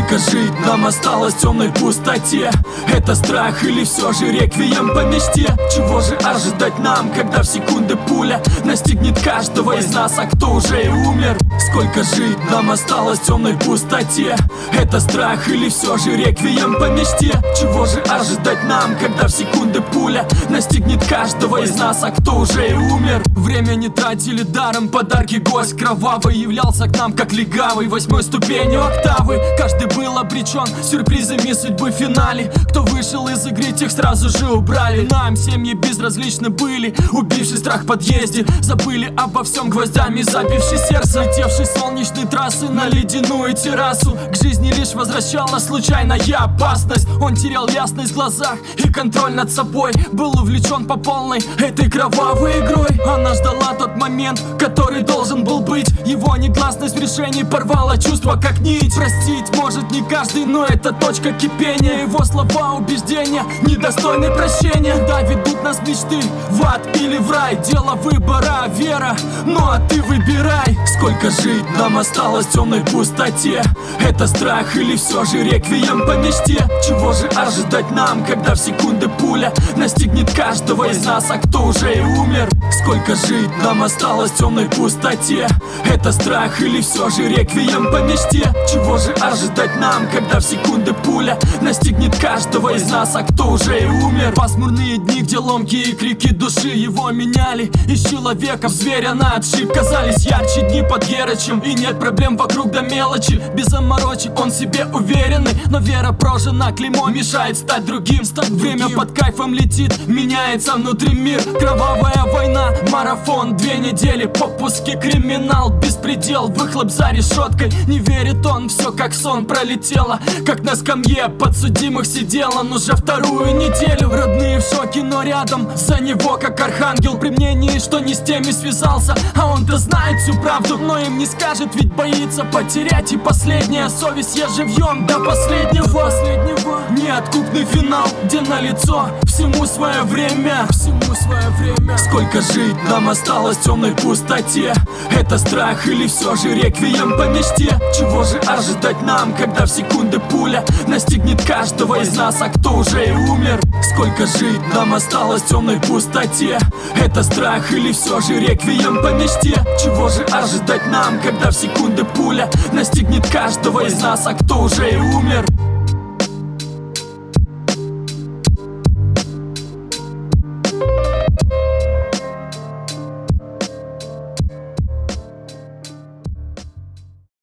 Сколько жить нам осталось в темной пустоте? Это страх или все же реквием по мечте? Чего же ожидать нам, когда в секунды пуля настигнет каждого из нас, а кто уже и умер? Сколько жить нам осталось в темной пустоте? Это страх или все же реквием по мечте? Чего же ожидать нам, когда в секунды пуля настигнет каждого из нас, а кто уже и умер? Время не тратили даром, подарки гость кровавый являлся к нам как легавый, 8-й ступенью октавы. Каждый был обречен сюрпризами судьбы в финале. Кто вышел из игры, тех сразу же убрали. Нам семьи безразличны были, убивший страх в подъезде. Забыли обо всем, гвоздями забивший сердце. Летевший с солнечной трассы на ледяную террасу. К жизни лишь возвращала случайная опасность. Он терял ясность в глазах и контроль над собой. Был увлечен по полной этой кровавой игрой. Она ждала тот момент, который должен был быть. Его негласность в решении порвала чувства как нить. Простить может не каждый, но это точка кипения. Его слова, убеждения недостойны прощения. Да, ведут нас мечты в ад или в рай. Дело выбора, вера, ну а ты выбирай. Сколько жить нам осталось в темной пустоте? Это страх или все же реквием по мечте? Чего же ожидать нам, когда в секунды пуля настигнет каждого из нас, а кто уже и умер? Сколько жить нам осталось в темной пустоте? Это страх или все же реквием по мечте? Чего же ожидать нам, когда в секунды пуля настигнет каждого из нас, а кто уже и умер? Пасмурные дни, где ломкие крики души его меняли из человека в зверя на отшиб. Казались ярче дни под Герачем, и нет проблем вокруг до мелочи. Без заморочек он себе уверенный, но вера прожжена, клеймо мешает стать другим. Время под кайфом летит, меняется внутри мир. Кровавая война, марафон, 2 недели, попуски, криминал, беспредел, выхлоп за решеткой. Не верит он, все как сон пролетело, как на скамье подсудимых сидел он уже 2-ю неделю. Родные в шоке, но рядом за него как архангел. При мнении, что не с теми связался, а он-то знает всю правду, но им не скажет, ведь боится потерять. И последняя совесть, я живьем до последнего. Неоткупный финал, где налицо всему свое время. Сколько жить нам осталось в темной пустоте? Это страх или все же реквием по мечте? Чего же ожидать нам, когда в секунды пуля настигнет каждого из нас, а кто уже и умер? Сколько жить нам осталось в темной пустоте? Это страх или все же реквием по мечте? Чего же ожидать нам, когда в секунды пуля настигнет каждого из нас, а кто уже и умер?